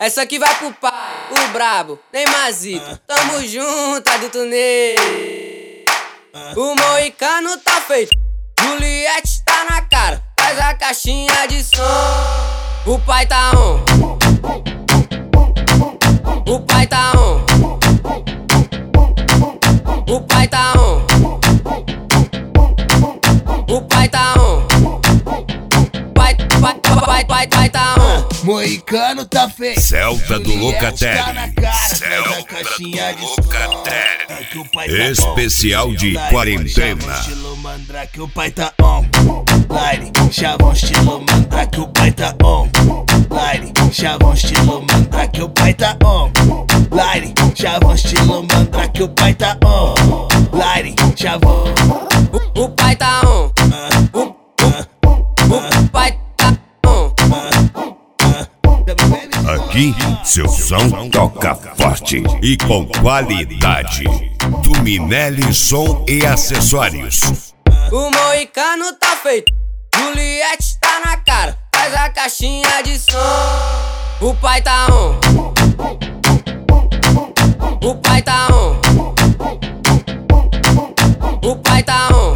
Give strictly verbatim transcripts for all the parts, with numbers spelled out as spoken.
Essa aqui vai pro pai, o brabo, Neymarzito. Tamo junto, adulto nele. O moicano tá feito, Juliette tá na cara. Faz a caixinha de som. O pai tá on. O pai tá on. O pai tá on. O pai tá on. Pai, pai, pai, pai, pai tá on. Moicano tá feio. Celta do Locatelli. Tá na cara, Celta caixinha do de Locatelli. som. Tá Especial on. de Line, quarentena. chavão estilo mandrake, o pai tá on. Line, chavão estilo mandrake, o pai tá on. Line, chavão estilo mandrake, o pai tá on. Line, chavão estilo mandrake, o pai tá on. Line, chavão. O, o pai tá on. O, o, o pai tá on. Aqui, seu som toca forte e com qualidade. Do Minelli Som e Acessórios. O moicano tá feito, Juliette tá na cara. Faz a caixinha de som. O pai tá on. O pai tá on. O pai tá on.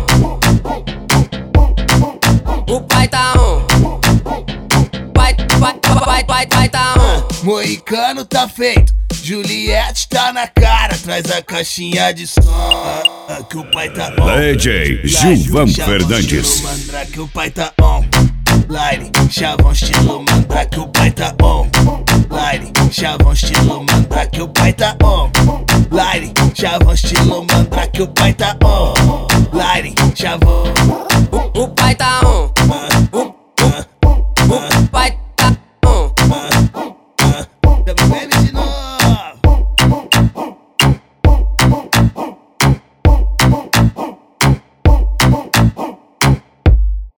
O pai tá on. Pai, pai, pai, pai, pai tá on. Moicano tá feito, Juliette tá na cara. Traz a caixinha de som. Ah, ah, que o pai tá on. D J Gilvan Fernandes. Mandrake, o pai tá on. Line, chavão estilo mandrake, o pai tá on. Line, chavão estilo mandrake, o pai tá on. Line, chavão estilo mandrake, o pai tá on. Line, chavão. O, o pai tá on.